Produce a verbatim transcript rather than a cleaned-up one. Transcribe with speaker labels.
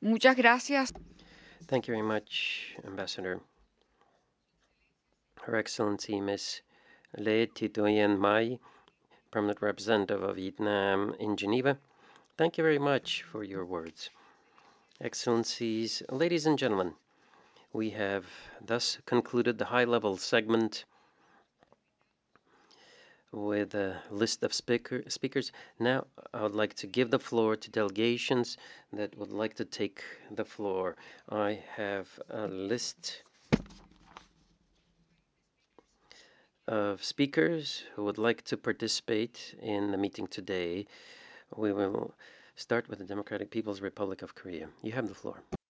Speaker 1: Muchas gracias.
Speaker 2: Thank you very much, Ambassador. Her Excellency Miss Le Thi Duyen Mai, Permanent Representative of Vietnam in Geneva. Thank you very much for your words. Excellencies, ladies and gentlemen, we have thus concluded the high-level segment with a list of speaker, speakers. Now I would like to give the floor to delegations that would like to take the floor. I have a list of speakers who would like to participate in the meeting today. We will start with the Democratic People's Republic of Korea. You have the floor.